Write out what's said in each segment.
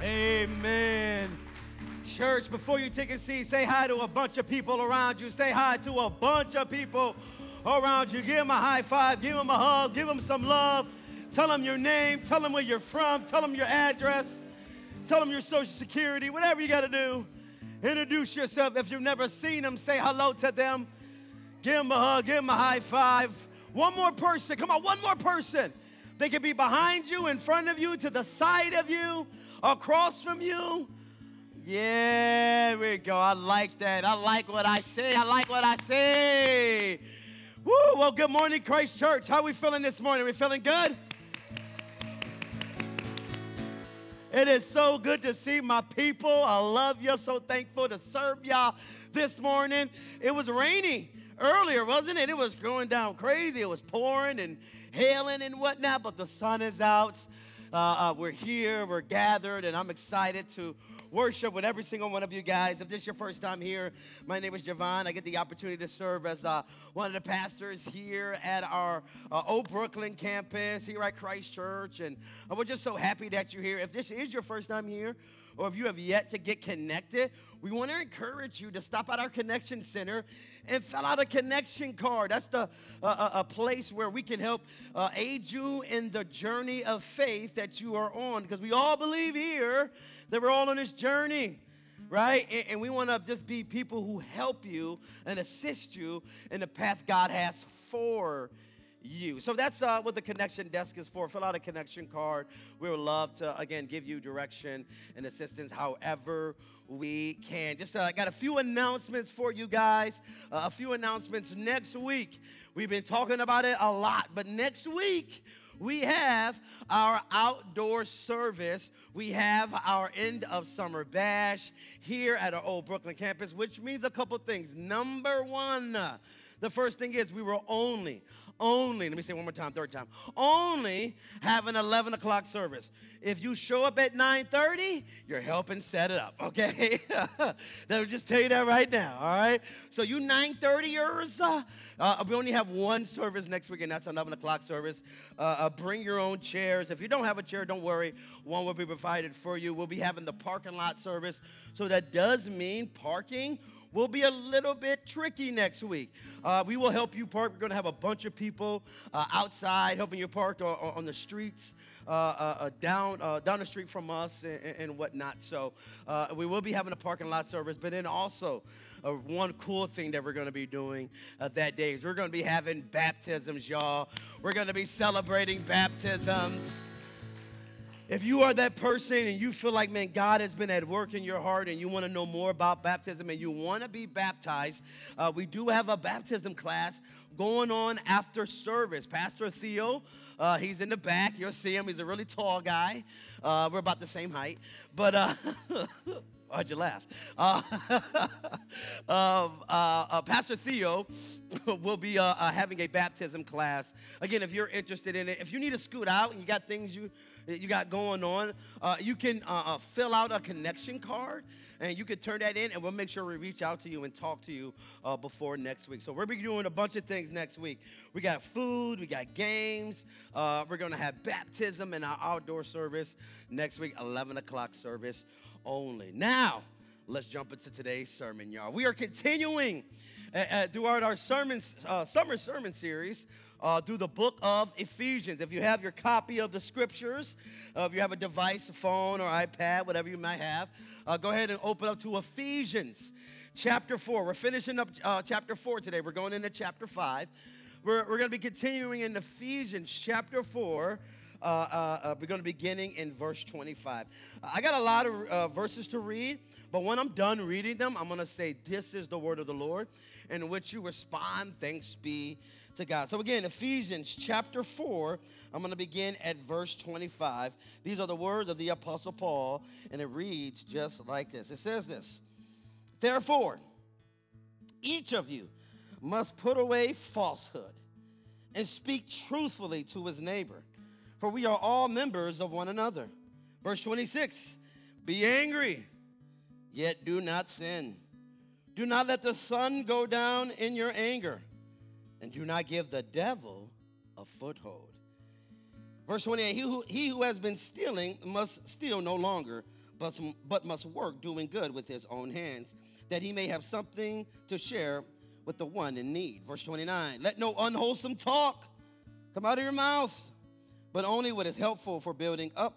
Amen. Church, before you take a seat, say hi to a bunch of people around you. Say hi to a bunch of people around you. Give them a high five. Give them a hug. Give them some love. Tell them your name. Tell them where you're from. Tell them your address. Tell them your social security. Whatever you got to do. Introduce yourself. If you've never seen them, say hello to them. Give them a hug. Give them a high five. One more person. Come on, one more person. They could be behind you, in front of you, to the side of you, across from you. Yeah, there we go. I like that. I like what I say. I like what I say. Woo, well, good morning, Christ Church. How are we feeling this morning? We feeling good? It is so good to see my people. I love you. I'm so thankful to serve y'all this morning. It was rainy earlier, wasn't it? It was going down crazy. It was pouring and hailing and whatnot, but the sun is out. We're here, we're gathered, and I'm excited to worship with every single one of you guys. If this is your first time here, my name is Javon. I get the opportunity to serve as one of the pastors here at our Old Brooklyn campus here at Christ Church, and we're just so happy that you're here. If this is your first time here, or if you have yet to get connected, we want to encourage you to stop at our Connection Center and fill out a connection card. That's a place where we can help aid you in the journey of faith that you are on, because we all believe here that we're all on this journey, right? And we want to just be people who help you and assist you in the path God has for you. So that's what the connection desk is for. Fill out a connection card. We would love to, again, give you direction and assistance however we can. Just got a few announcements for you guys. A few announcements next week. We've been talking about it a lot, but next week we have our outdoor service. We have our end of summer bash here at our Old Brooklyn campus, which means a couple things. Number one, the first thing is we will only, let me say it one more time, third time, only have an 11 o'clock service. If you show up at 9:30, you're helping set it up, okay? They'll just tell you that right now, all right? So you 9:30ers, we only have one service next week, and that's an 11 o'clock service. Bring your own chairs. If you don't have a chair, don't worry. One will be provided for you. We'll be having the parking lot service, so that does mean parking will be a little bit tricky next week. We will help you park. We're going to have a bunch of people outside helping you park on the streets down the street from us and whatnot. So we will be having a parking lot service. But then also one cool thing that we're going to be doing that day is we're going to be having baptisms, y'all. We're going to be celebrating baptisms. If you are that person and you feel like, man, God has been at work in your heart and you want to know more about baptism and you want to be baptized, we do have a baptism class going on after service. Pastor Theo, he's in the back. You'll see him. He's a really tall guy. We're about the same height. But why'd you laugh? Pastor Theo will be having a baptism class. Again, if you're interested in it, if you need to scoot out and you got things you got going on, you can fill out a connection card, and you can turn that in, and we'll make sure we reach out to you and talk to you before next week. So we're be doing a bunch of things next week. We got food, we got games. We're going to have baptism in our outdoor service next week, 11 o'clock service only. Now, let's jump into today's sermon, y'all. We are continuing throughout our summer sermon series through the book of Ephesians. If you have your copy of the scriptures, if you have a device, a phone or iPad, whatever you might have, go ahead and open up to Ephesians chapter 4. We're finishing up chapter 4 today. We're going into chapter 5. We're going to be continuing in Ephesians chapter 4. We're going to be beginning in verse 25. I got a lot of verses to read, but when I'm done reading them, I'm going to say, this is the word of the Lord, in which you respond, thanks be to God. So again, Ephesians chapter 4, I'm going to begin at verse 25. These are the words of the Apostle Paul, and it reads just like this. It says this: therefore, each of you must put away falsehood and speak truthfully to his neighbor, for we are all members of one another. Verse 26, be angry, yet do not sin. Do not let the sun go down in your anger, and do not give the devil a foothold. Verse 28, he who has been stealing must steal no longer, but must work doing good with his own hands, that he may have something to share with the one in need. Verse 29, let no unwholesome talk come out of your mouth, but only what is helpful for building up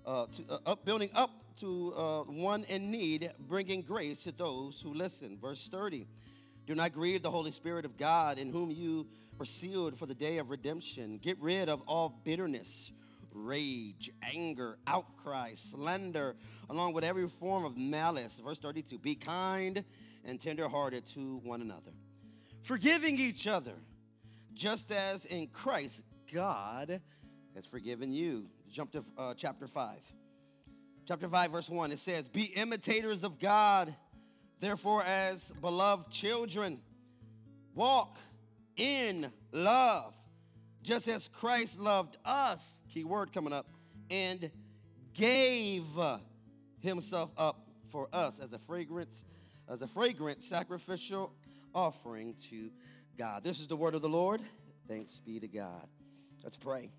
to one in need, bringing grace to those who listen. Verse 30, do not grieve the Holy Spirit of God, in whom you were sealed for the day of redemption. Get rid of all bitterness, rage, anger, outcry, slander, along with every form of malice. Verse 32, be kind and tenderhearted to one another, forgiving each other, just as in Christ God has forgiven you. Jump to chapter 5. Chapter 5, verse 1, it says, be imitators of God, therefore as beloved children, walk in love, just as Christ loved us, key word coming up, and gave himself up for us as a fragrant sacrificial offering to God. This is the word of the Lord. Thanks be to God. Let's pray.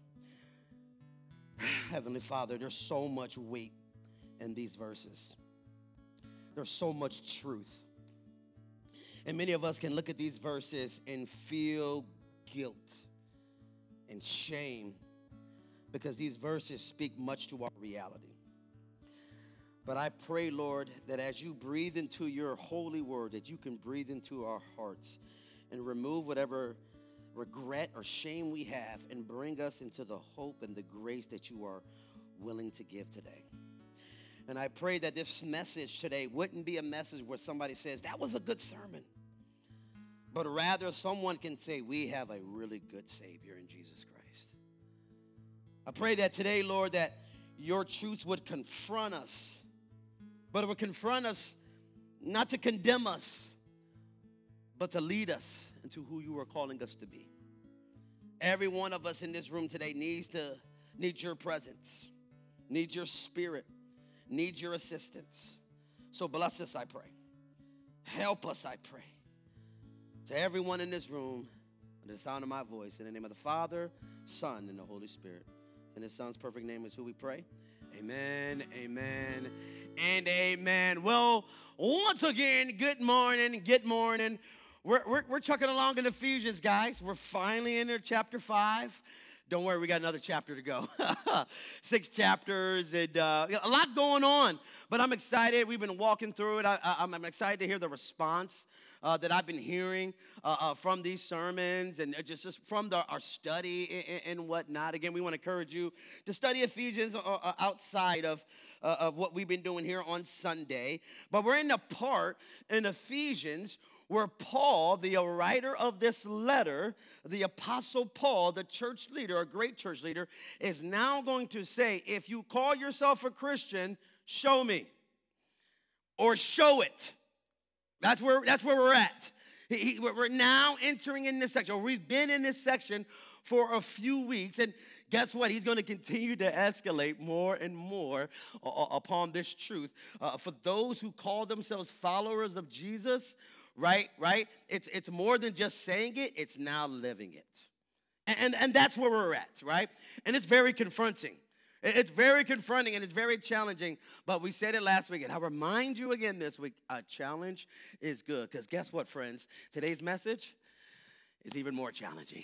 Heavenly Father, there's so much weight in these verses. There's so much truth. And many of us can look at these verses and feel guilt and shame because these verses speak much to our reality. But I pray, Lord, that as you breathe into your holy word, that you can breathe into our hearts and remove whatever regret or shame we have and bring us into the hope and the grace that you are willing to give today. And I pray that this message today wouldn't be a message where somebody says, that was a good sermon. But rather someone can say, we have a really good Savior in Jesus Christ. I pray that today, Lord, that your truths would confront us. But it would confront us not to condemn us, but to lead us into who you are calling us to be. Every one of us in this room today needs your presence, needs your spirit, needs your assistance. So bless us, I pray. Help us, I pray. To everyone in this room, under the sound of my voice, in the name of the Father, Son, and the Holy Spirit. In his Son's perfect name is who we pray. Amen, amen, and amen. Well, once again, good morning, good morning. We're chucking along in Ephesians, guys. We're finally in chapter 5. Don't worry, we got another chapter to go. 6 chapters and a lot going on. But I'm excited. We've been walking through it. I'm excited to hear the response that I've been hearing from these sermons and just from our study and whatnot. Again, we want to encourage you to study Ephesians outside of what we've been doing here on Sunday. But we're in the part in Ephesians where Paul, the writer of this letter, the Apostle Paul, the church leader, a great church leader, is now going to say, if you call yourself a Christian, show me. Or show it. That's where we're at. We're now entering in this section, or we've been in this section for a few weeks, and guess what? He's going to continue to escalate more and more upon this truth. For those who call themselves followers of Jesus, right? It's more than just saying it, it's now living it. And that's where we're at, right? And it's very confronting. It's very confronting and it's very challenging, but we said it last week, and I'll remind you again this week, a challenge is good, because guess what, friends? Today's message is even more challenging.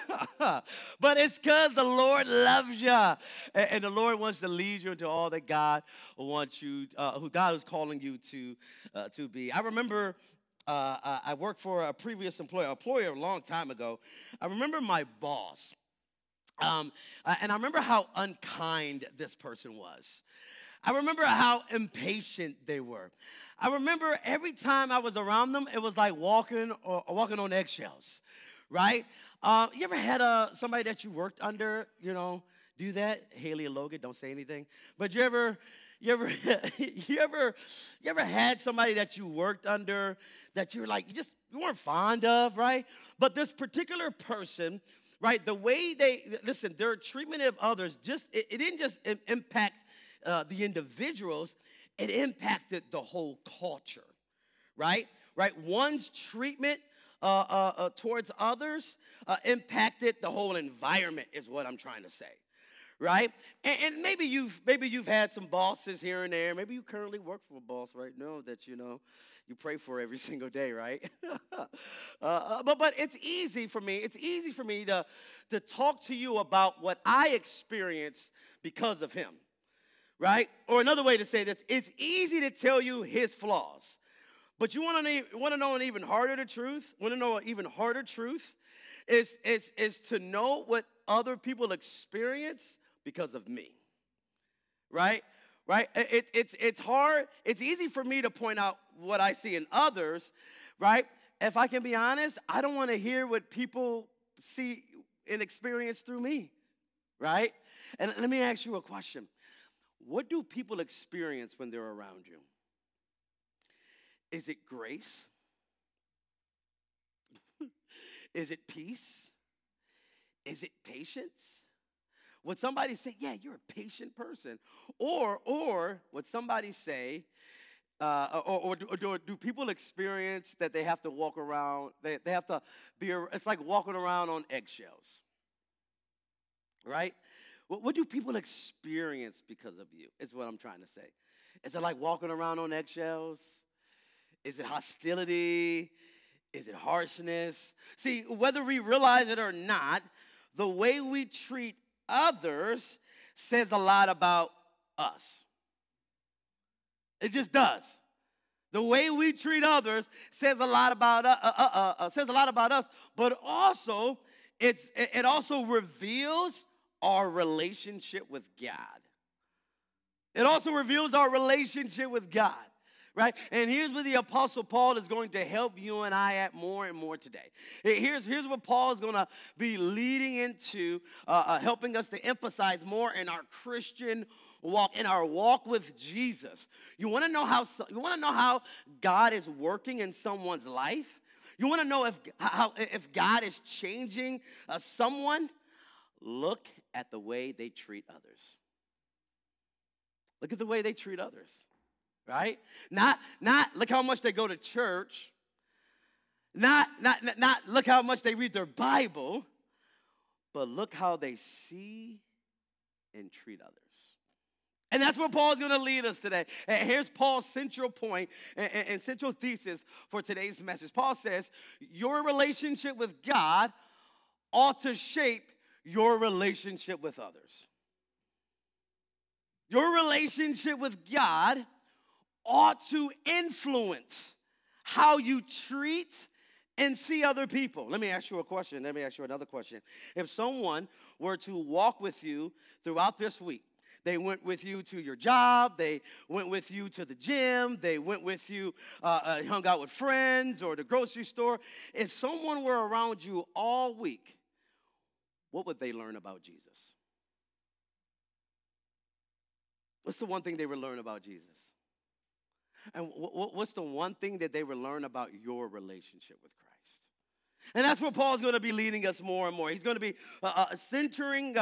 But it's because the Lord loves you, and the Lord wants to lead you into all that God wants you, who God is calling you to be. I remember I worked for a previous employer a long time ago. I remember my boss. And I remember how unkind this person was. I remember how impatient they were. I remember every time I was around them, it was like walking on eggshells, right? You ever had somebody that you worked under, do that? Haley and Logan, don't say anything. But you ever had somebody that you worked under that you were like, you weren't fond of, right? But this particular person, right, the way their treatment of others, it didn't just impact the individuals, it impacted the whole culture, right? One's treatment towards others impacted the whole environment is what I'm trying to say, right? And maybe you've had some bosses here and there. Maybe you currently work for a boss right now that you pray for every single day, right? But it's easy for me. It's easy for me to talk to you about what I experienced because of him, right? Or another way to say this: it's easy to tell you his flaws. But you want to know an even harder truth? Want to know an even harder truth? Is to know what other people experience because of me, right? Right? It's hard. It's easy for me to point out what I see in others, right? If I can be honest, I don't want to hear what people see and experience through me, right? And let me ask you a question. What do people experience when they're around you? Is it grace? Is it peace? Is it patience? Would somebody say, yeah, you're a patient person? Or would somebody say, or do people experience that they have to walk around, they have to it's like walking around on eggshells, right? What do people experience because of you, is what I'm trying to say. Is it like walking around on eggshells? Is it hostility? Is it harshness? See, whether we realize it or not, the way we treat others says a lot about us. It just does. The way we treat others says a lot about us, but also it also reveals our relationship with God. It also reveals our relationship with God. Right? And here's where the Apostle Paul is going to help you and I at more and more today. Here's what Paul is going to be leading into, helping us to emphasize more in our Christian walk, in our walk with Jesus. You want to know how God is working in someone's life? You want to know if God is changing someone? Look at the way they treat others. Look at the way they treat others. Right? Not look how much they go to church. Not look how much they read their Bible, but look how they see and treat others. And that's where Paul's going to lead us today. And here's Paul's central point and central thesis for today's message. Paul says, your relationship with God ought to shape your relationship with others. Your relationship with God ought to influence how you treat and see other people. Let me ask you a question. Let me ask you another question. If someone were to walk with you throughout this week, they went with you to your job, they went with you to the gym, they went with you, hung out with friends or the grocery store. If someone were around you all week, what would they learn about Jesus? What's the one thing they would learn about Jesus? And what's the one thing that they will learn about your relationship with Christ? And that's where Paul's going to be leading us more and more. He's going to be centering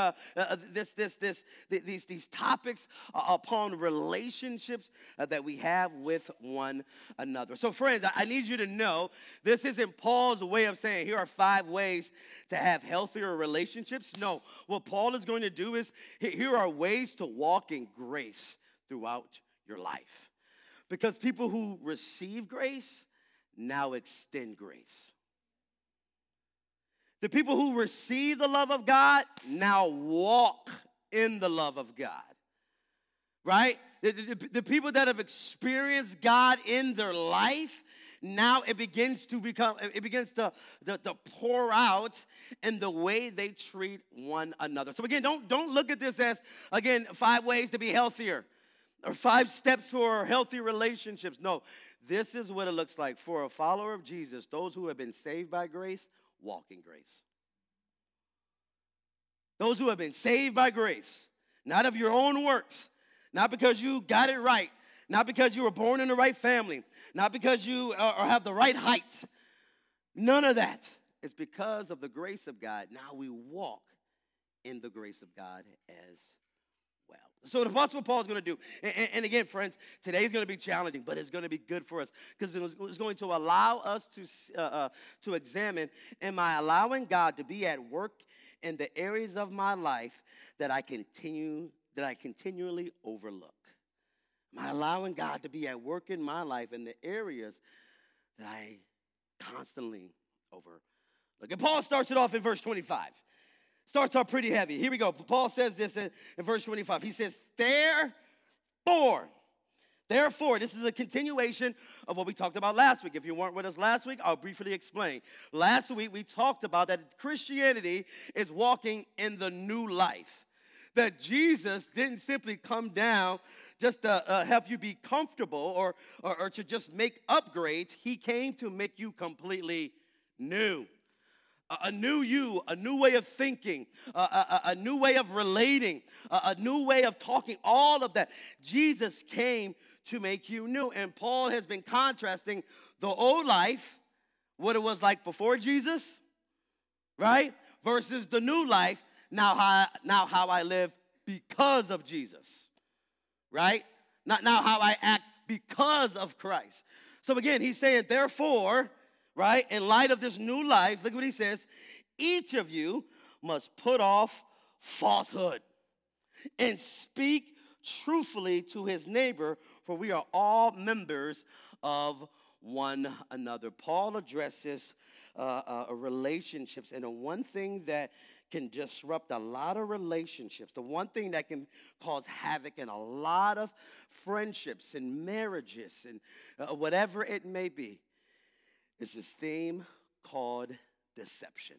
these topics upon relationships that we have with one another. So, friends, I need you to know this isn't Paul's way of saying here are 5 ways to have healthier relationships. No, what Paul is going to do is here are ways to walk in grace throughout your life. Because people who receive grace now extend grace. The people who receive the love of God now walk in the love of God. Right? The people that have experienced God in their life, now it begins to pour out in the way they treat one another. So again, don't look at this as, again, 5 ways to be healthier. Or 5 steps for healthy relationships. No, this is what it looks like for a follower of Jesus. Those who have been saved by grace, walk in grace. Those who have been saved by grace, not of your own works, not because you got it right, not because you were born in the right family, not because you have the right height. None of that. It's because of the grace of God. Now we walk in the grace of God as well. So that's what Paul's going to do. And again, friends, today's going to be challenging, but it's going to be good for us because it's going to allow us to examine, am I allowing God to be at work in the areas of my life that I continually overlook? Am I allowing God to be at work in my life in the areas that I constantly overlook? And Paul starts it off in verse 25. Starts off pretty heavy. Here we go. Paul says this in verse 25. He says, Therefore, this is a continuation of what we talked about last week. If you weren't with us last week, I'll briefly explain. Last week, we talked about that Christianity is walking in the new life. That Jesus didn't simply come down just to help you be comfortable or to just make upgrades. He came to make you completely new. A new you, a new way of thinking, a new way of relating, a new way of talking, all of that. Jesus came to make you new. And Paul has been contrasting the old life, what it was like before Jesus, right, versus the new life, now how I live because of Jesus, right? Not now how I act because of Christ. So again, he's saying, therefore, right, in light of this new life, look what he says, each of you must put off falsehood and speak truthfully to his neighbor, for we are all members of one another. Paul addresses relationships, and the one thing that can disrupt a lot of relationships, the one thing that can cause havoc in a lot of friendships and marriages and whatever it may be, is this theme called deception.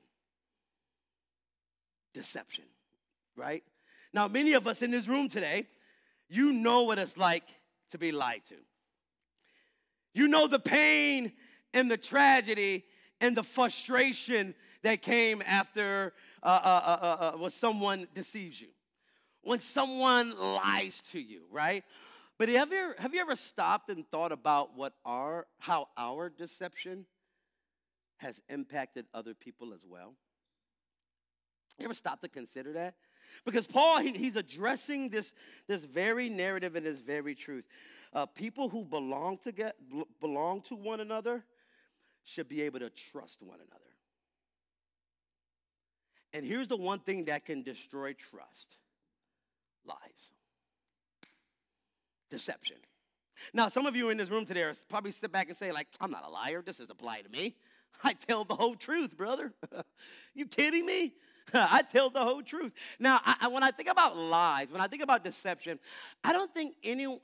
Deception, right? Now, many of us in this room today, you know what it's like to be lied to. You know the pain and the tragedy and the frustration that came after when someone deceives you, when someone lies to you, right? But have you ever stopped and thought about how our deception has impacted other people as well? You ever stop to consider that? Because Paul, he's addressing this very narrative and this very truth. People who belong to one another should be able to trust one another. And here's the one thing that can destroy trust: lies. Deception. Now, some of you in this room today are probably sit back and say, like, I'm not a liar. This doesn't apply to me. I tell the whole truth, brother. You kidding me? I tell the whole truth. Now, when I think about lies, when I think about deception, I don't think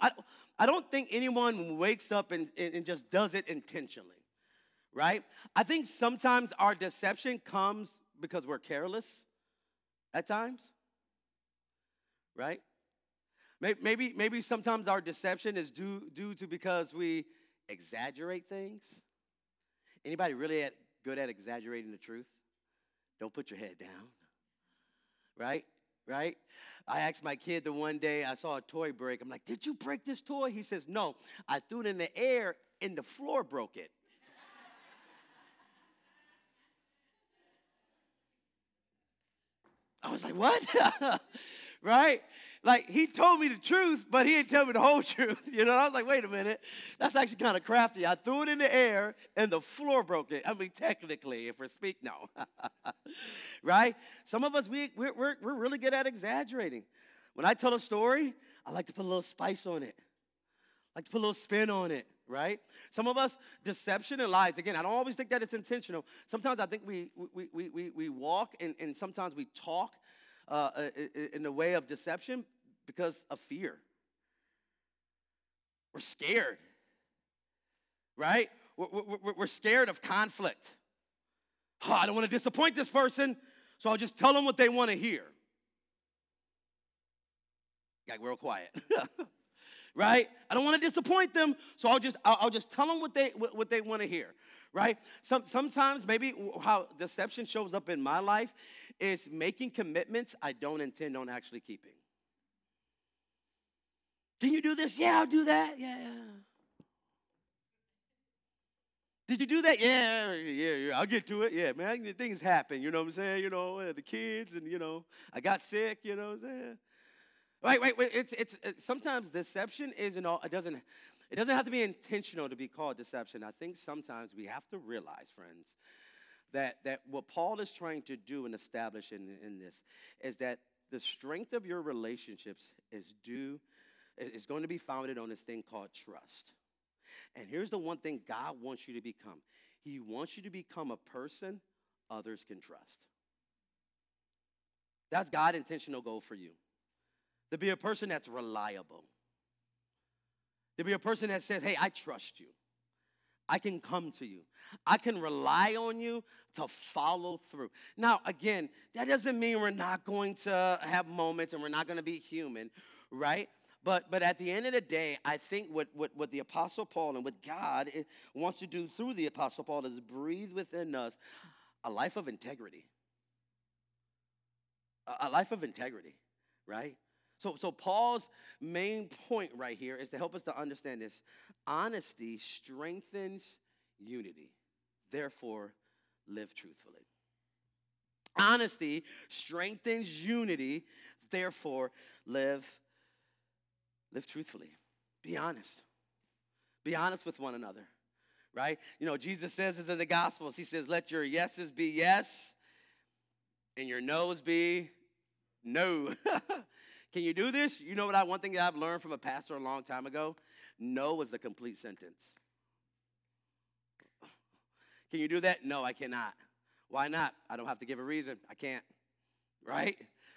anyone wakes up and just does it intentionally, right? I think sometimes our deception comes because we're careless at times, right? Maybe sometimes our deception is due to because we exaggerate things. Anybody really good at exaggerating the truth? Don't put your head down, right? Right? I asked my kid the one day, I saw a toy break. I'm like, did you break this toy? He says, no, I threw it in the air and the floor broke it. I was like, what? Right? Like, he told me the truth, but he didn't tell me the whole truth. You know, I was like, wait a minute. That's actually kind of crafty. I threw it in the air, and the floor broke it. I mean, technically, if we're speaking, no. Right? Some of us, we're really good at exaggerating. When I tell a story, I like to put a little spice on it. I like to put a little spin on it, right? Some of us, deception and lies. Again, I don't always think that it's intentional. Sometimes I think we walk and sometimes we talk in the way of deception because of fear. We're scared, right? We're scared of conflict. Oh, I don't want to disappoint this person, so I'll just tell them what they want to hear. Got real quiet. Right? I don't want to disappoint them, so I'll just tell them what they want to hear. Right? Sometimes maybe how deception shows up in my life is making commitments I don't intend on actually keeping. Can you do this? Yeah, I'll do that. Yeah. Did you do that? Yeah, I'll get to it. Yeah, man, things happen, you know what I'm saying? You know, the kids and, you know, I got sick, you know what I'm saying? Wait. It's sometimes deception isn't all. It doesn't have to be intentional to be called deception. I think sometimes we have to realize, friends, that what Paul is trying to do and establish in this is that the strength of your relationships is going to be founded on this thing called trust. And here's the one thing God wants you to become. He wants you to become a person others can trust. That's God's intentional goal for you. To be a person that's reliable. To be a person that says, hey, I trust you. I can come to you. I can rely on you to follow through. Now, again, that doesn't mean we're not going to have moments and we're not going to be human, right? But at the end of the day, I think what the Apostle Paul and what God wants to do through the Apostle Paul is breathe within us a life of integrity. A life of integrity, right? So Paul's main point right here is to help us to understand this. Honesty strengthens unity. Therefore, live truthfully. Honesty strengthens unity. Therefore, live truthfully. Be honest. Be honest with one another, right? You know, Jesus says this in the Gospels. He says, let your yeses be yes and your no's be no. Can you do this? You know what one thing that I've learned from a pastor a long time ago? No is the complete sentence. Can you do that? No, I cannot. Why not? I don't have to give a reason. I can't. Right?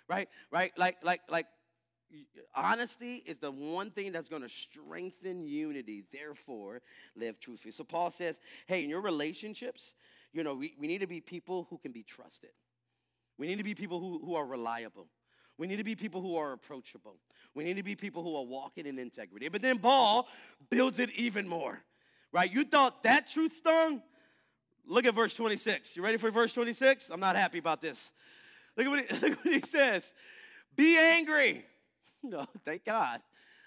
Like honesty is the one thing that's going to strengthen unity. Therefore, live truthfully. So Paul says, hey, in your relationships, you know, we need to be people who can be trusted. We need to be people who are reliable. We need to be people who are approachable. We need to be people who are walking in integrity. But then Paul builds it even more, right? You thought that truth stung? Look at verse 26. You ready for verse 26? I'm not happy about this. Look at what he says. Be angry. No, thank God.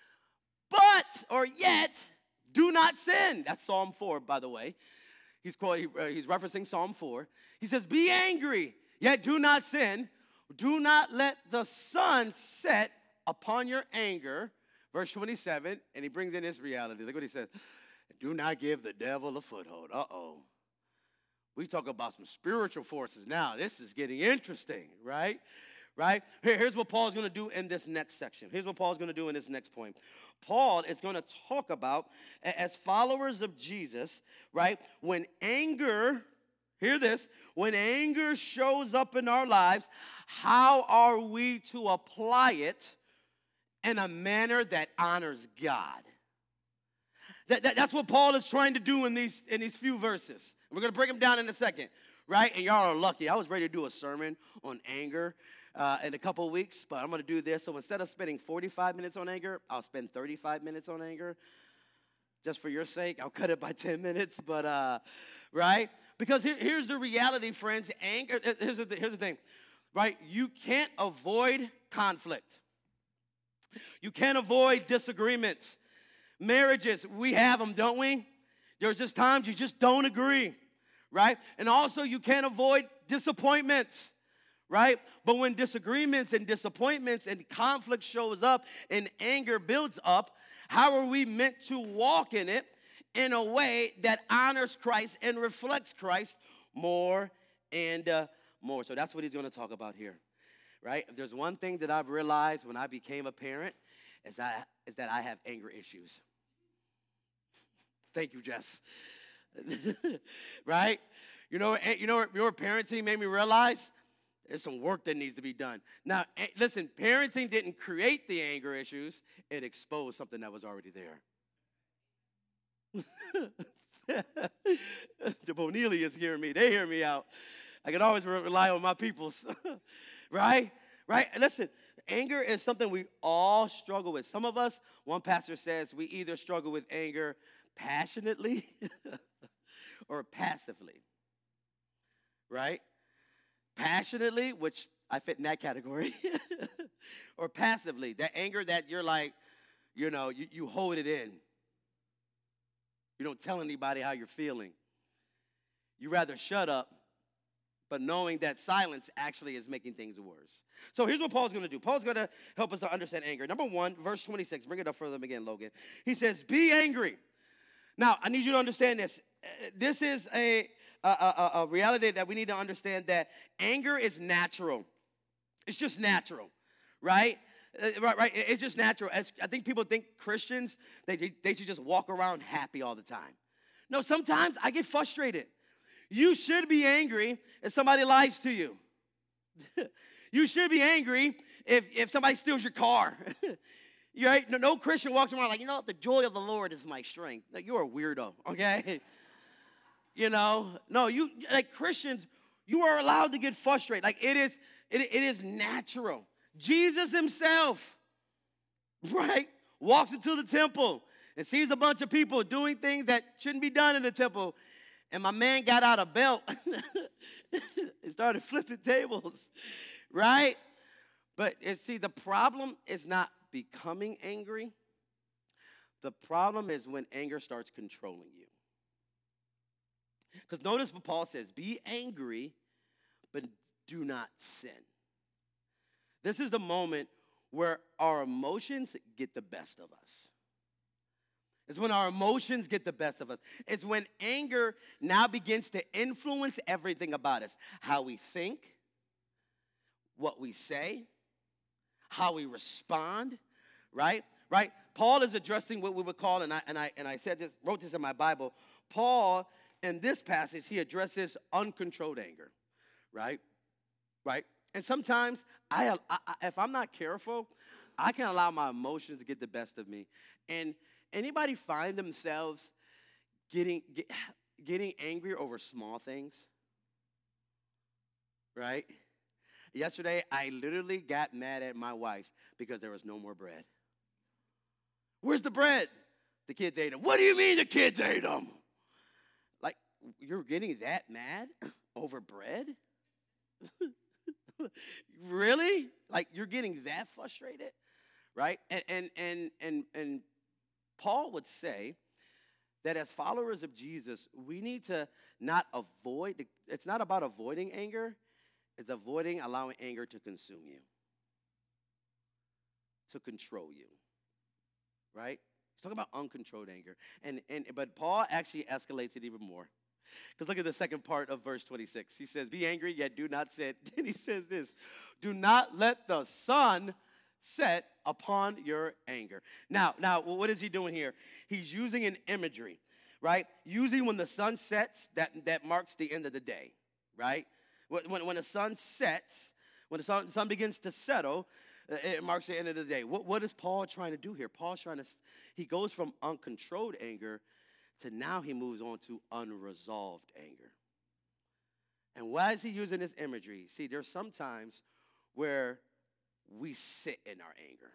But, or yet, do not sin. That's Psalm 4, by the way. He's referencing Psalm 4. He says, be angry, yet do not sin. Do not let the sun set upon your anger. Verse 27, and he brings in this reality. Look what he says. Do not give the devil a foothold. Uh-oh. We talk about some spiritual forces now. This is getting interesting, right? Right? Here's what Paul's going to do in this next section. Here's what Paul's going to do in this next point. Paul is going to talk about, as followers of Jesus, right, when anger, hear this, when anger shows up in our lives, how are we to apply it in a manner that honors God? That's what Paul is trying to do in these few verses. We're going to break them down in a second, right? And y'all are lucky. I was ready to do a sermon on anger in a couple of weeks, but I'm going to do this. So instead of spending 45 minutes on anger, I'll spend 35 minutes on anger. Just for your sake, I'll cut it by 10 minutes, but, right? Because here's the reality, friends. Anger, here's the thing, right? You can't avoid conflict. You can't avoid disagreements. Marriages, we have them, don't we? There's just times you just don't agree, right? And also you can't avoid disappointments, right? But when disagreements and disappointments and conflict shows up and anger builds up, how are we meant to walk in it in a way that honors Christ and reflects Christ more and more? So that's what he's going to talk about here, right? If there's one thing that I've realized when I became a parent is that I have anger issues. Thank you, Jess. Right? You know your parenting made me realize there's some work that needs to be done. Now, listen, parenting didn't create the anger issues. It exposed something that was already there. The Bonelius hear me. They hear me out. I can always rely on my peoples. Right? Right? Listen, anger is something we all struggle with. Some of us, one pastor says, we either struggle with anger passionately or passively. Right? Passionately, which I fit in that category, or passively, that anger that you're like, you know, you hold it in. You don't tell anybody how you're feeling. You rather shut up, but knowing that silence actually is making things worse. So here's what Paul's going to do. Paul's going to help us to understand anger. Number 1, verse 26. Bring it up for them again, Logan. He says, be angry. Now, I need you to understand this. This is a a reality that we need to understand, that anger is natural. It's just natural, right? Right. It's just natural. I think people think Christians, they should just walk around happy all the time. No, sometimes I get frustrated. You should be angry if somebody lies to you. You should be angry if somebody steals your car. Right? No Christian walks around like, the joy of the Lord is my strength. Like, you're a weirdo, okay? No, you, like Christians, you are allowed to get frustrated. Like, it is natural. Jesus himself, right, walks into the temple and sees a bunch of people doing things that shouldn't be done in the temple. And my man got out a belt and started flipping tables, right? But see, the problem is not becoming angry. The problem is when anger starts controlling you. Because notice what Paul says, be angry, but do not sin. This is the moment where our emotions get the best of us. It's when our emotions get the best of us. It's when anger now begins to influence everything about us. How we think, what we say, how we respond, right? Right? Paul is addressing what we would call, and I said this, wrote this in my Bible. Paul, in this passage, he addresses uncontrolled anger, right? Right? And sometimes, if I'm not careful, I can allow my emotions to get the best of me. And anybody find themselves getting angry over small things? Right? Yesterday, I literally got mad at my wife because there was no more bread. Where's the bread? The kids ate them. What do you mean the kids ate them? Like, you're getting that mad over bread? Really? Like, you're getting that frustrated? Right? And Paul would say that as followers of Jesus, we need to not avoid, it's not about avoiding anger, it's avoiding allowing anger to consume you, to control you, right? He's talking about uncontrolled anger. But Paul actually escalates it even more. Because look at the second part of verse 26. He says, be angry, yet do not sin. Then he says this, do not let the sun set upon your anger. Now, what is he doing here? He's using an imagery, right? Usually when the sun sets, that marks the end of the day, right? When the sun sets, when the sun begins to settle, it marks the end of the day. What is Paul trying to do here? He goes from uncontrolled anger to now he moves on to unresolved anger. And why is he using this imagery? See, there's some times where we sit in our anger.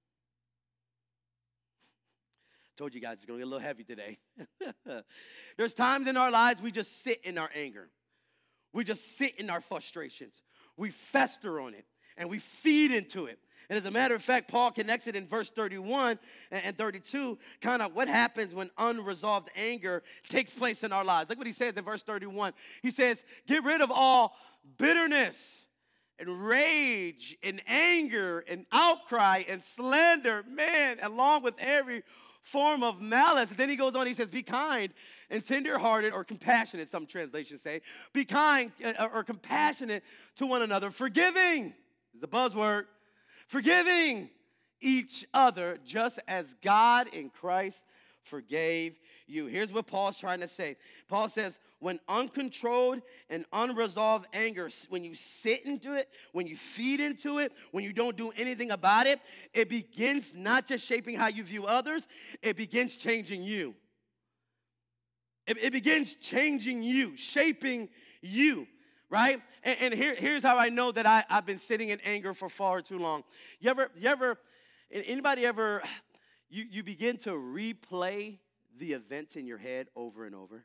Told you guys it's going to get a little heavy today. There's times in our lives we just sit in our anger. We just sit in our frustrations. We fester on it, and we feed into it. And as a matter of fact, Paul connects it in verse 31 and 32, kind of what happens when unresolved anger takes place in our lives. Look what he says in verse 31. He says, get rid of all bitterness and rage and anger and outcry and slander, man, along with every form of malice. And then he goes on, he says, be kind and tenderhearted, or compassionate, some translations say. Be kind or compassionate to one another, forgiving, is the buzzword, forgiving each other just as God in Christ forgave you. Here's what Paul's trying to say. Paul says, when uncontrolled and unresolved anger, when you sit into it, when you feed into it, when you don't do anything about it, it begins not just shaping how you view others, it begins changing you. It begins changing you, shaping you, right? And here's how I know that I've been sitting in anger for far too long. Anybody ever, you begin to replay the events in your head over and over?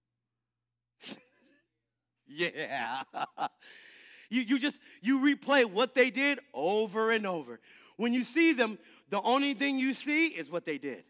Yeah. You replay what they did over and over. When you see them, the only thing you see is what they did.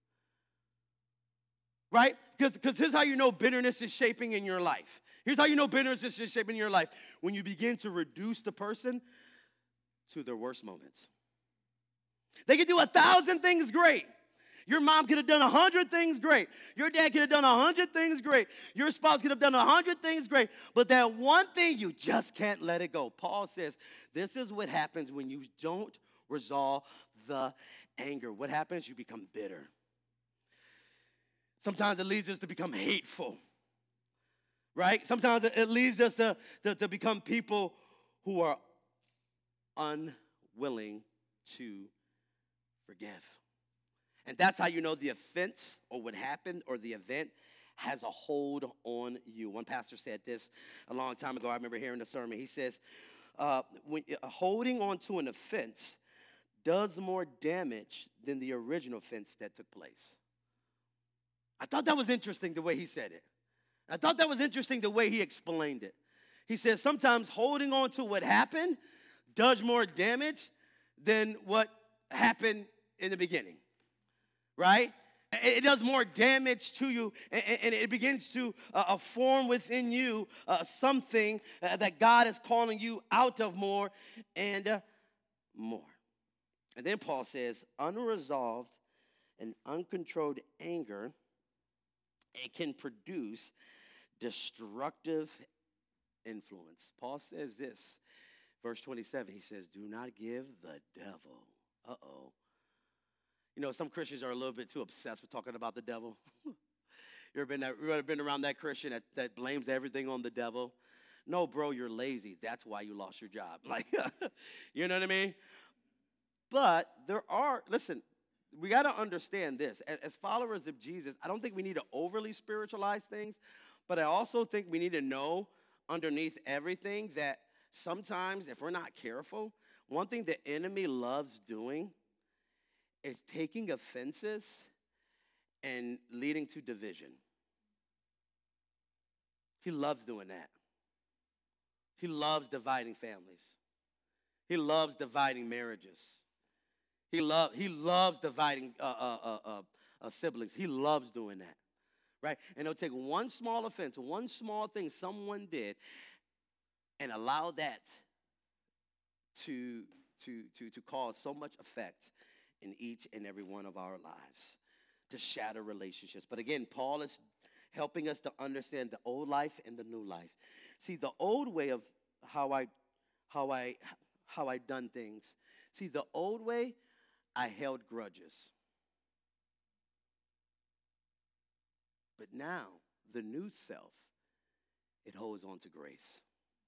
Right? Because here's how you know bitterness is shaping in your life. Here's how you know bitterness is shaping your life. When you begin to reduce the person to their worst moments. They can do 1,000 things great. Your mom could have done 100 things great. Your dad could have done 100 things great. Your spouse could have done 100 things great. But that one thing, you just can't let it go. Paul says, this is what happens when you don't resolve the anger. What happens? You become bitter. Sometimes it leads us to become hateful, right? Sometimes it leads us to become people who are unwilling to forgive. And that's how you know the offense or what happened or the event has a hold on you. One pastor said this a long time ago. I remember hearing the sermon. He says, holding on to an offense does more damage than the original offense that took place. I thought that was interesting the way he said it. I thought that was interesting the way he explained it. He says sometimes holding on to what happened does more damage than what happened in the beginning, right? It does more damage to you, and it begins to form within you something that God is calling you out of more and more. And then Paul says, unresolved and uncontrolled anger, it can produce destructive influence. Paul says this, verse 27, he says, do not give the devil, You know, some Christians are a little bit too obsessed with talking about the devil. You ever been around that Christian that blames everything on the devil? No, bro, you're lazy. That's why you lost your job. Like, you know what I mean? But listen, we got to understand this. As followers of Jesus, I don't think we need to overly spiritualize things, but I also think we need to know underneath everything that sometimes if we're not careful, one thing the enemy loves doing is taking offenses and leading to division. He loves doing that. He loves dividing families. He loves dividing marriages. He loves dividing siblings. He loves doing that, right? And it'll take one small offense, one small thing someone did, and allow that to cause so much effect in each and every one of our lives, to shatter relationships. But again, Paul is helping us to understand the old life and the new life. See, the old way of how I done things. See, the old way, I held grudges. But now, the new self, it holds on to grace.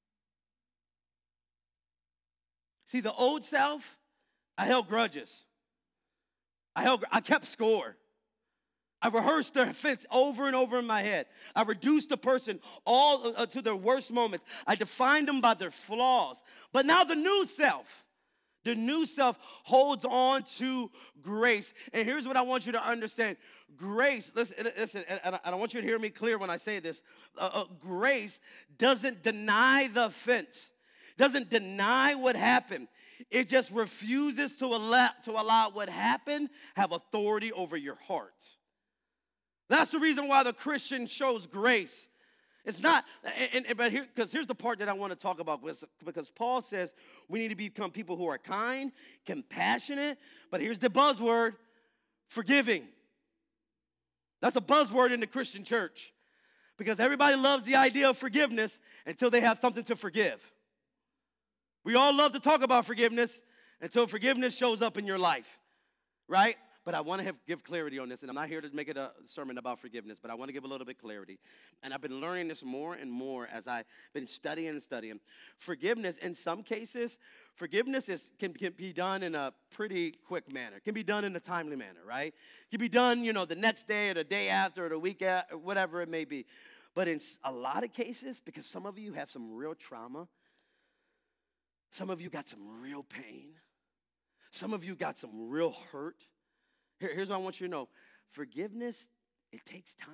See, the old self, I held grudges. I kept score. I rehearsed their offense over and over in my head. I reduced the person all to their worst moments. I defined them by their flaws. But now the new self holds on to grace. And here's what I want you to understand. Grace, listen, and I want you to hear me clear when I say this. Grace doesn't deny the offense, doesn't deny what happened. It just refuses to allow what happened have authority over your heart. That's the reason why the Christian shows grace. It's not, because here's the part that I want to talk about, because Paul says we need to become people who are kind, compassionate, but here's the buzzword, forgiving. That's a buzzword in the Christian church, because everybody loves the idea of forgiveness until they have something to forgive. We all love to talk about forgiveness until forgiveness shows up in your life, right? But I want to give clarity on this, and I'm not here to make it a sermon about forgiveness, but I want to give a little bit clarity. And I've been learning this more and more as I've been studying and studying. Forgiveness, in some cases, forgiveness can be done in a pretty quick manner. It can be done in a timely manner, right? It can be done, the next day or the day after or the week after, whatever it may be. But in a lot of cases, because some of you have some real trauma, some of you got some real pain, some of you got some real hurt. Here's what I want you to know. Forgiveness, it takes time.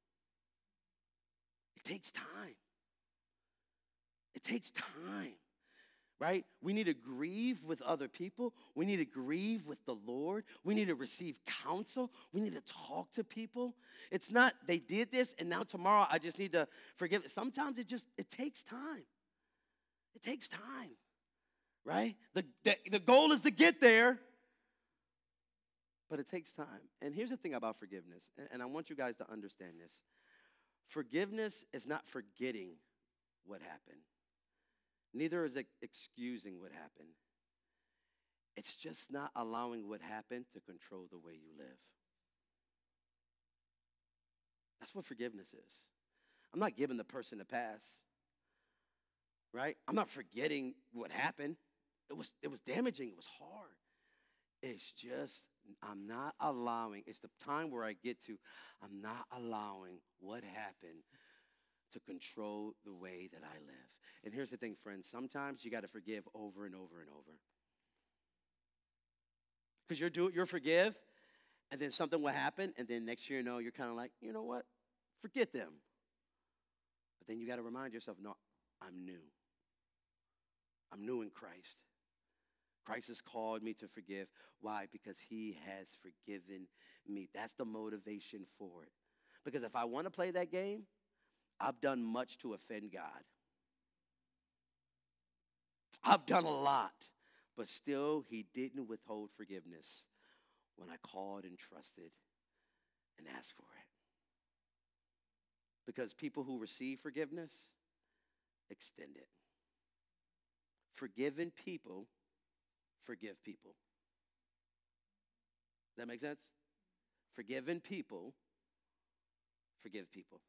It takes time. It takes time, right? We need to grieve with other people. We need to grieve with the Lord. We need to receive counsel. We need to talk to people. It's not they did this and now tomorrow I just need to forgive. Sometimes it takes time. It takes time, right? The goal is to get there. But it takes time. And here's the thing about forgiveness, and I want you guys to understand this. Forgiveness is not forgetting what happened. Neither is it excusing what happened. It's just not allowing what happened to control the way you live. That's what forgiveness is. I'm not giving the person a pass, right? I'm not forgetting what happened. It was damaging. It was hard. It's just, I'm not allowing, it's the time where I get to, I'm not allowing what happened to control the way that I live. And here's the thing, friends. Sometimes you got to forgive over and over and over. Because you'll forgive, and then something will happen, and then next year, you're kind of like, you know what? Forget them. But then you got to remind yourself, no, I'm new. I'm new in Christ. Christ has called me to forgive. Why? Because he has forgiven me. That's the motivation for it. Because if I want to play that game, I've done much to offend God. I've done a lot. But still, he didn't withhold forgiveness when I called and trusted and asked for it. Because people who receive forgiveness extend it. Forgiven people forgive people. Does that make sense? Forgiven people forgive people.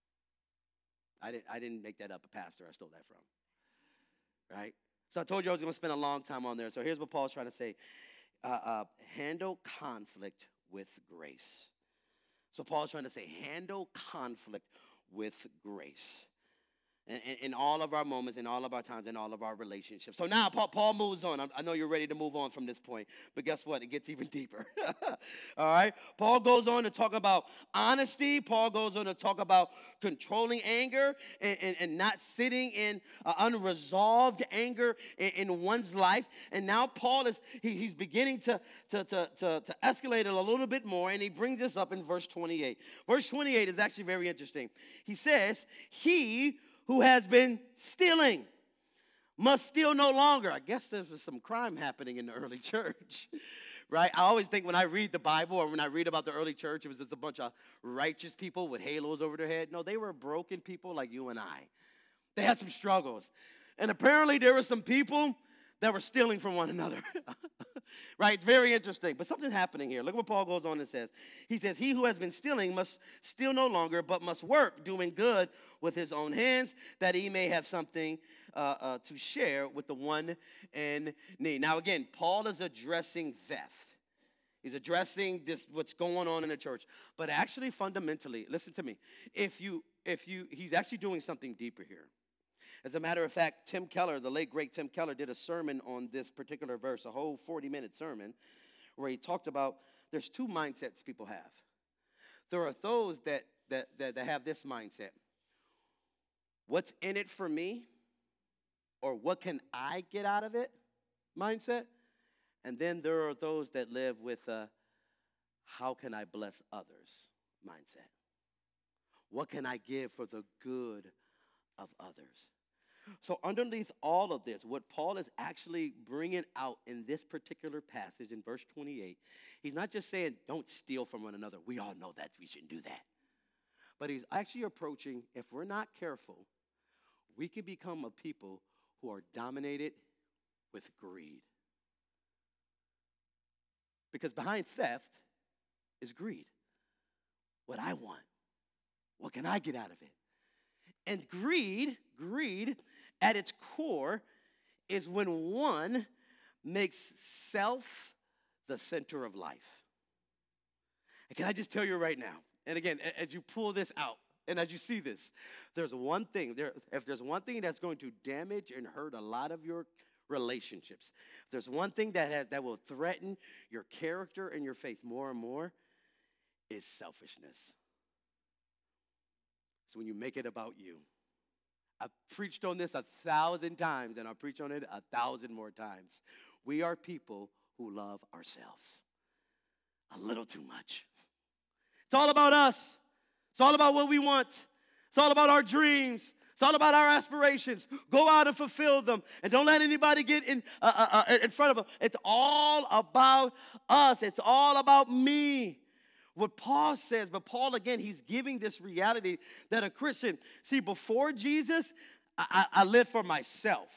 I didn't make that up, a pastor. I stole that from. Right? So I told you I was going to spend a long time on there. So here's what Paul's trying to say. Handle conflict with grace. So Paul's trying to say, handle conflict with grace. In all of our moments, in all of our times, in all of our relationships. So now Paul moves on. I know you're ready to move on from this point, but guess what? It gets even deeper. All right? Paul goes on to talk about honesty. Paul goes on to talk about controlling anger and not sitting in unresolved anger in one's life. And now Paul he's beginning to escalate it a little bit more, and he brings this up in verse 28. Verse 28 is actually very interesting. He says, he who has been stealing must steal no longer. I guess there was some crime happening in the early church, right? I always think when I read the Bible or when I read about the early church, it was just a bunch of righteous people with halos over their head. No, they were broken people like you and I. They had some struggles. And apparently there were some people that were stealing from one another. Right? It's very interesting. But something's happening here. Look what Paul goes on and says. He says, he who has been stealing must steal no longer, but must work, doing good with his own hands, that he may have something to share with the one in need. Now, again, Paul is addressing theft. He's addressing what's going on in the church. But actually, fundamentally, listen to me. He's actually doing something deeper here. As a matter of fact, Tim Keller, the late, great Tim Keller, did a sermon on this particular verse, a whole 40-minute sermon, where he talked about there's two mindsets people have. There are those that have this mindset. What's in it for me? Or what can I get out of it mindset? And then there are those that live with a how can I bless others mindset. What can I give for the good of others? So underneath all of this, what Paul is actually bringing out in this particular passage in verse 28, he's not just saying don't steal from one another. We all know that we shouldn't do that. But he's actually approaching, if we're not careful, we can become a people who are dominated with greed. Because behind theft is greed. What I want. What can I get out of it? And greed at its core is when one makes self the center of life. And can I just tell you right now, and again, as you pull this out, and as you see this, there's one thing, if there's one thing that's going to damage and hurt a lot of your relationships, if there's one thing that will threaten your character and your faith more and more, is selfishness. So when you make it about you. I've preached on this 1,000 times, and I'll preach on it 1,000 more times. We are people who love ourselves a little too much. It's all about us. It's all about what we want. It's all about our dreams. It's all about our aspirations. Go out and fulfill them. And don't let anybody get in front of them. It's all about us. It's all about me. What Paul says, but Paul, again, he's giving this reality that a Christian, see, before Jesus, I lived for myself.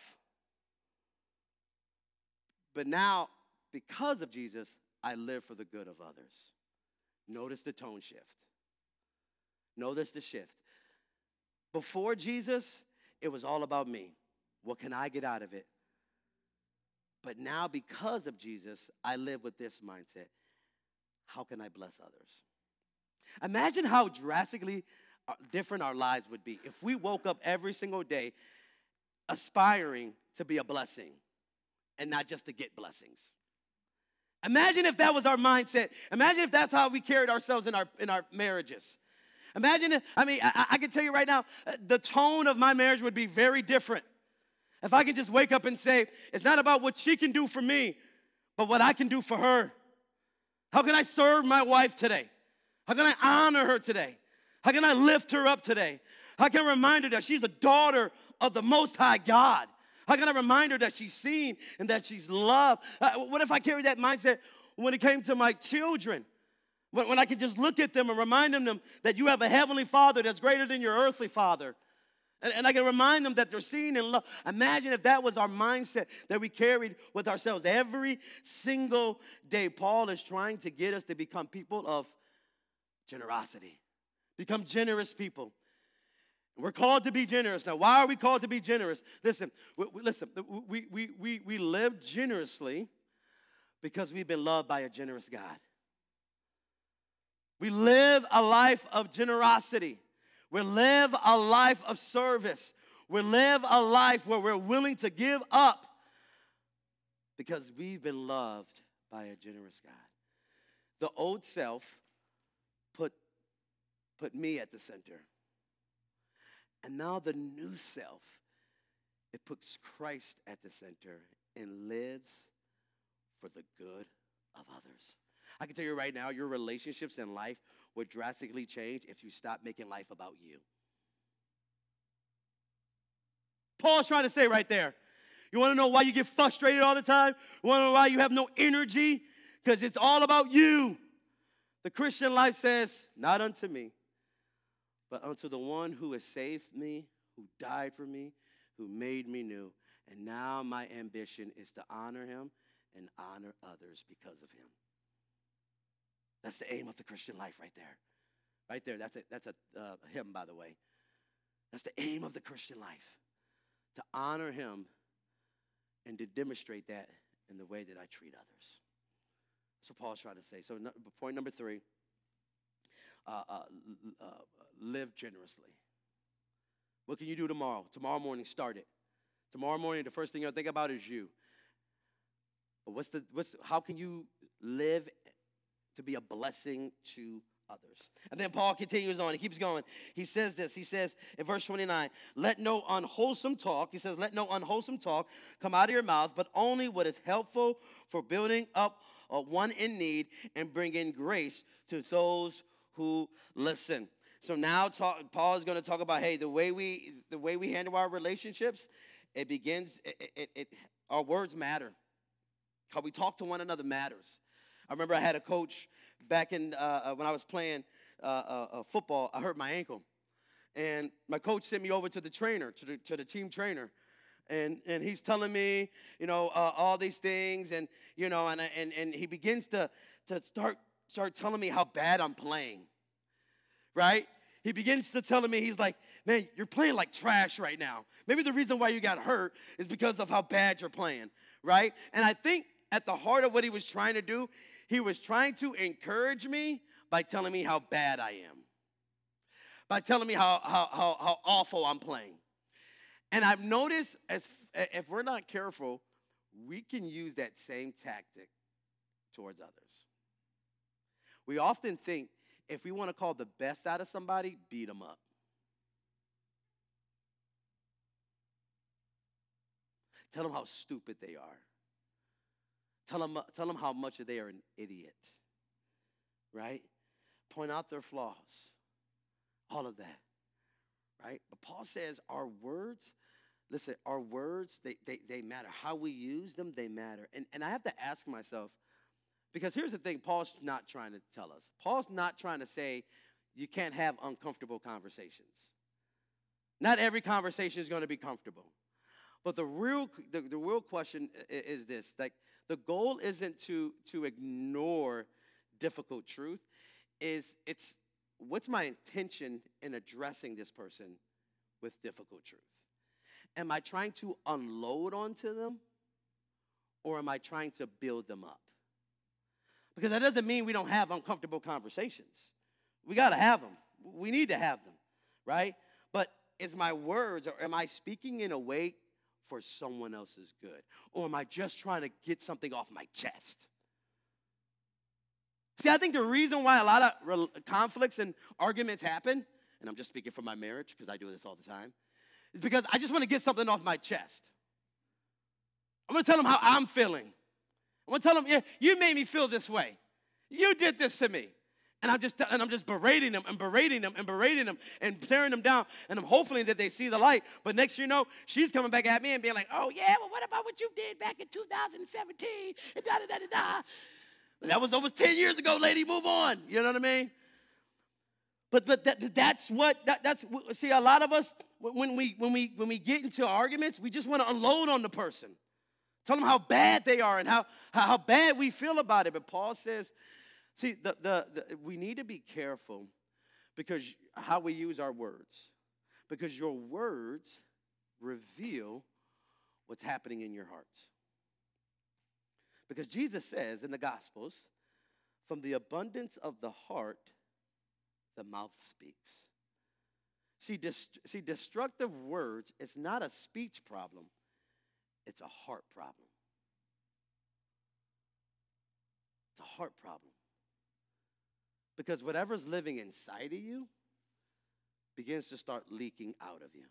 But now, because of Jesus, I live for the good of others. Notice the tone shift. Notice the shift. Before Jesus, it was all about me. What can I get out of it? But now, because of Jesus, I live with this mindset. How can I bless others? Imagine how drastically different our lives would be if we woke up every single day aspiring to be a blessing and not just to get blessings. Imagine if that was our mindset. Imagine if that's how we carried ourselves in our marriages. Imagine if, I can tell you right now, the tone of my marriage would be very different. If I can just wake up and say, it's not about what she can do for me, but what I can do for her. How can I serve my wife today? How can I honor her today? How can I lift her up today? How can I remind her that she's a daughter of the Most High God? How can I remind her that she's seen and that she's loved? What if I carried that mindset when it came to my children? When I can just look at them and remind them that you have a heavenly Father that's greater than your earthly father. And I can remind them that they're seen and loved. Imagine if that was our mindset that we carried with ourselves every single day. Paul is trying to get us to become people of generosity. Become generous people. We're called to be generous. Now, why are we called to be generous? Listen, we live generously because we've been loved by a generous God. We live a life of generosity. We live a life of service. We live a life where we're willing to give up because we've been loved by a generous God. The old self put me at the center. And now the new self, it puts Christ at the center and lives for the good of others. I can tell you right now, your relationships in life would drastically change if you stop making life about you. Paul's trying to say right there, you want to know why you get frustrated all the time? You want to know why you have no energy? Because it's all about you. The Christian life says, not unto me, but unto the one who has saved me, who died for me, who made me new. And now my ambition is to honor him and honor others because of him. That's the aim of the Christian life right there. Right there. That's a hymn, by the way. That's the aim of the Christian life. To honor him and to demonstrate that in the way that I treat others. That's what Paul's trying to say. So point number 3, live generously. What can you do tomorrow? Tomorrow morning, start it. Tomorrow morning, the first thing you'll think about is you. But how can you live to be a blessing to others? And then Paul continues on. He keeps going. He says this. He says in verse 29, let no unwholesome talk, he says, let no unwholesome talk come out of your mouth, but only what is helpful for building up one in need and bringing grace to those who listen. So now Paul is going to talk about, hey, the way we handle our relationships, it begins, our words matter. How we talk to one another matters. I remember I had a coach back in when I was playing football. I hurt my ankle, and my coach sent me over to the trainer, to the team trainer, and he's telling me, all these things, and and he begins to start telling me how bad I'm playing. Right? He begins to telling me, he's like, man, you're playing like trash right now. Maybe the reason why you got hurt is because of how bad you're playing. Right? And I think at the heart of what he was trying to do, he was trying to encourage me by telling me how bad I am, by telling me how awful I'm playing. And I've noticed, if we're not careful, we can use that same tactic towards others. We often think if we want to call the best out of somebody, beat them up. Tell them how stupid they are. Tell them how much they are an idiot, right? Point out their flaws, all of that. right? But Paul says our words, listen, our words, they matter. How we use them, they matter. And I have to ask myself, because here's the thing, Paul's not trying to tell us. Paul's not trying to say you can't have uncomfortable conversations. Not every conversation is going to be comfortable. But the real question is this. Like, the goal isn't to ignore difficult truth. It's what's my intention in addressing this person with difficult truth? Am I trying to unload onto them, or am I trying to build them up? Because that doesn't mean we don't have uncomfortable conversations. We got to have them. We need to have them, right? But is my words, or am I speaking in a way for someone else's good? Or am I just trying to get something off my chest? See, I think the reason why a lot of conflicts and arguments happen, and I'm just speaking from my marriage because I do this all the time, is because I just want to get something off my chest. I'm going to tell them how I'm feeling. I'm going to tell them, yeah, you made me feel this way. You did this to me. And I'm just berating them and berating them and berating them and tearing them down. And I'm hoping that they see the light. But next you know, she's coming back at me and being like, oh, yeah, well, what about what you did back in 2017? And da-da-da-da-da. That was almost 10 years ago, lady. Move on. You know what I mean? But that's see, a lot of us, when we get into arguments, we just want to unload on the person. Tell them how bad they are and how bad we feel about it. But Paul says, see, we need to be careful because how we use our words. Because your words reveal what's happening in your hearts. Because Jesus says in the Gospels, from the abundance of the heart, the mouth speaks. See, destructive words is not a speech problem. It's a heart problem. It's a heart problem. Because whatever's living inside of you begins to start leaking out of you.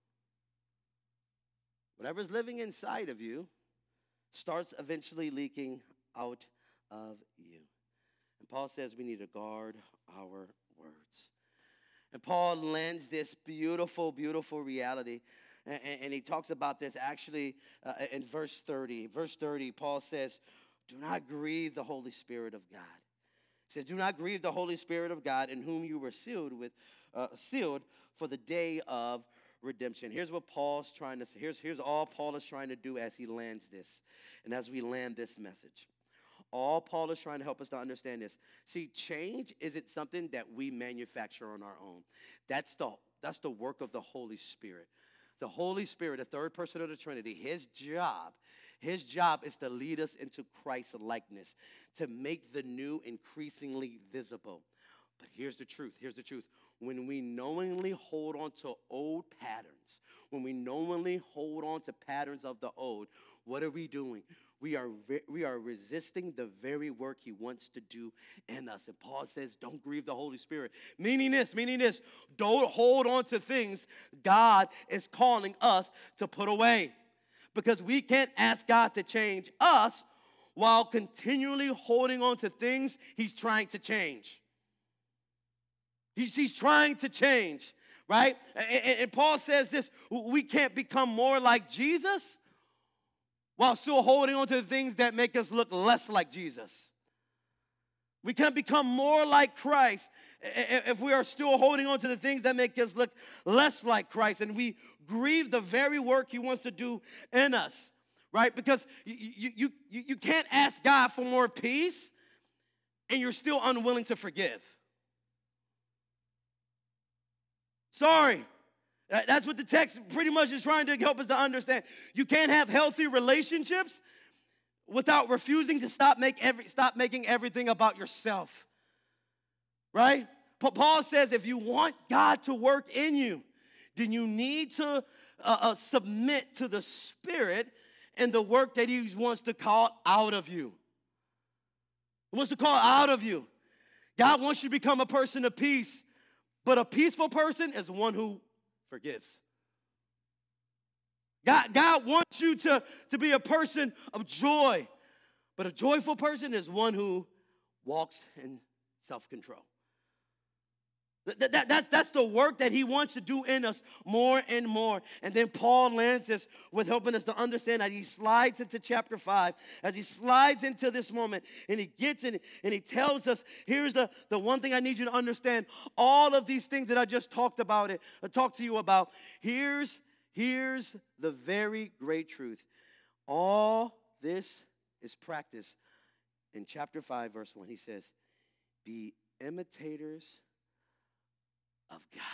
Whatever's living inside of you starts eventually leaking out of you. And Paul says we need to guard our words. And Paul lands this beautiful, beautiful reality. And he talks about this actually in verse 30. Verse 30, Paul says, do not grieve the Holy Spirit of God. He says, do not grieve the Holy Spirit of God in whom you were sealed for the day of redemption. Here's what Paul's trying to say. Here's all Paul is trying to do as he lands this and as we land this message. All Paul is trying to help us to understand this. See, change isn't something that we manufacture on our own. That's the work of the Holy Spirit. The Holy Spirit, the third person of the Trinity, his job is to lead us into Christ's likeness, to make the new increasingly visible. But here's the truth. When we knowingly hold on to old patterns, when we knowingly hold on to patterns of the old, what are we doing? We are resisting the very work he wants to do in us. And Paul says, don't grieve the Holy Spirit. Meaning this, don't hold on to things God is calling us to put away. Because we can't ask God to change us while continually holding on to things he's trying to change. He's trying to change, right? And Paul says this, we can't become more like Jesus while still holding on to the things that make us look less like Jesus. We can't become more like Christ if we are still holding on to the things that make us look less like Christ, and we grieve the very work he wants to do in us, right? Because you can't ask God for more peace and you're still unwilling to forgive. Sorry. That's what the text pretty much is trying to help us to understand. You can't have healthy relationships without refusing to stop making everything about yourself. Right? Paul says if you want God to work in you, then you need to submit to the Spirit and the work that he wants to call out of you. He wants to call out of you. God wants you to become a person of peace, but a peaceful person is one who forgives. God wants you to be a person of joy, but a joyful person is one who walks in self-control. That's the work that he wants to do in us more and more. And then Paul lands this with helping us to understand that he slides into chapter 5, as he slides into this moment, and he gets in and he tells us, here's the one thing I need you to understand. All of these things that I just talked to you about, here's the very great truth. All this is practice. In chapter 5, verse 1, he says, be imitators of God.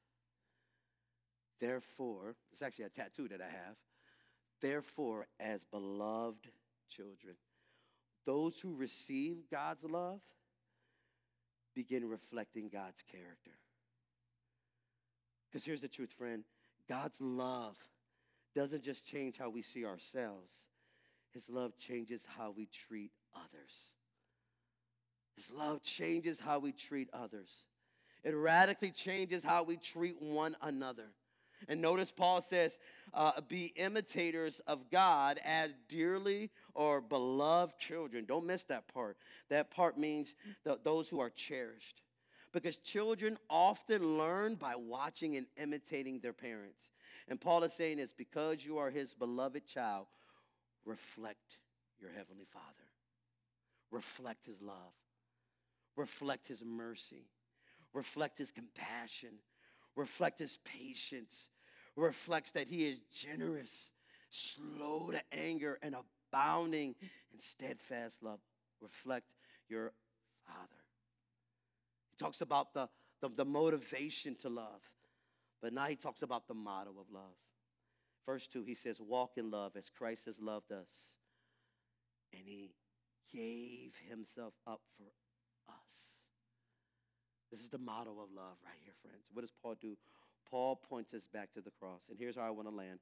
Therefore, it's actually a tattoo that I have. Therefore, as beloved children, those who receive God's love begin reflecting God's character. Because here's the truth, friend. God's love doesn't just change how we see ourselves. His love changes how we treat others. His love changes how we treat others. It radically changes how we treat one another. And notice Paul says, be imitators of God as dearly or beloved children. Don't miss that part. That part means those who are cherished. Because children often learn by watching and imitating their parents. And Paul is saying this, because you are his beloved child, reflect your heavenly Father. Reflect his love. Reflect his mercy. Reflect his compassion. Reflect his patience. Reflects that he is generous, slow to anger, and abounding in steadfast love. Reflect your Father. He talks about the motivation to love. But now he talks about the motto of love. Verse 2, he says, walk in love as Christ has loved us. And he gave himself up for us. This is the motto of love right here, friends. What does Paul do? Paul points us back to the cross. And here's how I want to land.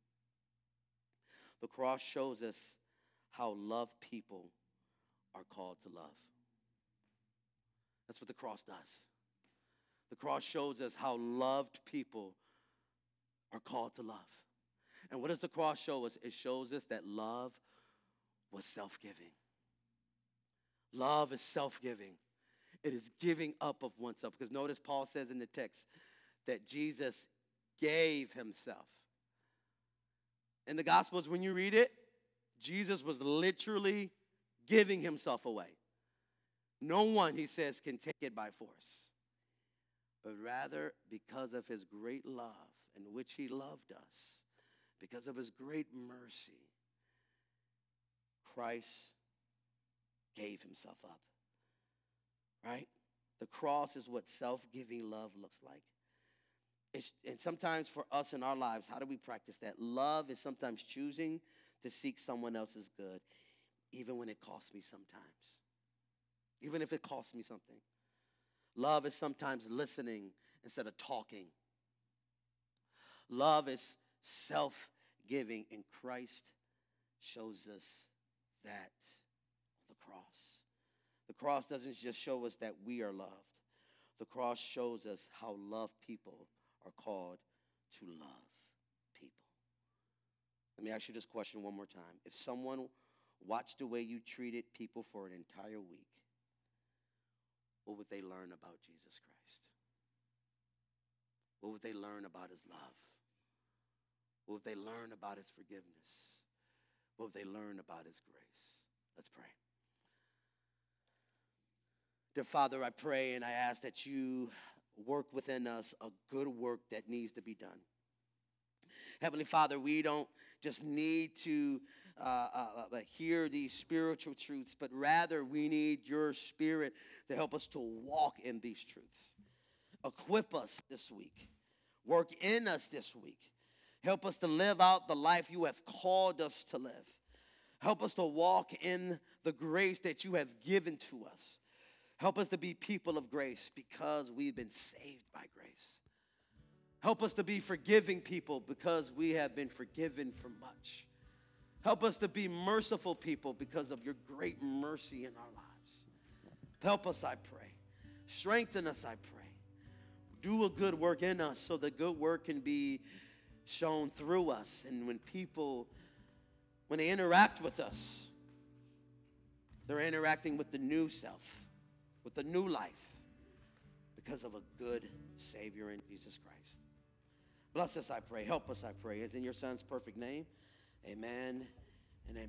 The cross shows us how loved people are called to love. That's what the cross does. The cross shows us how loved people are called to love. And what does the cross show us? It shows us that love was self-giving. Love is self-giving. It is giving up of oneself. Because notice Paul says in the text that Jesus gave himself. In the Gospels, when you read it, Jesus was literally giving himself away. No one, he says, can take it by force. But rather, because of his great love in which he loved us, because of his great mercy, Christ gave himself up. Right? The cross is what self-giving love looks like. And sometimes for us in our lives, how do we practice that? Love is sometimes choosing to seek someone else's good, even when it costs me sometimes. Even if it costs me something. Love is sometimes listening instead of talking. Love is self-giving, and Christ shows us that on the cross. The cross doesn't just show us that we are loved. The cross shows us how loved people are called to love people. Let me ask you this question one more time. If someone watched the way you treated people for an entire week, what would they learn about Jesus Christ? What would they learn about his love? What would they learn about his forgiveness? What would they learn about his grace? Let's pray. Dear Father, I pray and I ask that you work within us a good work that needs to be done. Heavenly Father, we don't just need to hear these spiritual truths, but rather we need your Spirit to help us to walk in these truths. Equip us this week. Work in us this week. Help us to live out the life you have called us to live. Help us to walk in the grace that you have given to us. Help us to be people of grace because we've been saved by grace. Help us to be forgiving people because we have been forgiven for much. Help us to be merciful people because of your great mercy in our lives. Help us, I pray. Strengthen us, I pray. Do a good work in us so the good work can be shown through us. And when they interact with us, they're interacting with the new self, with the new life, because of a good Savior in Jesus Christ. Bless us, I pray. Help us, I pray. It's in your Son's perfect name. Amen and amen.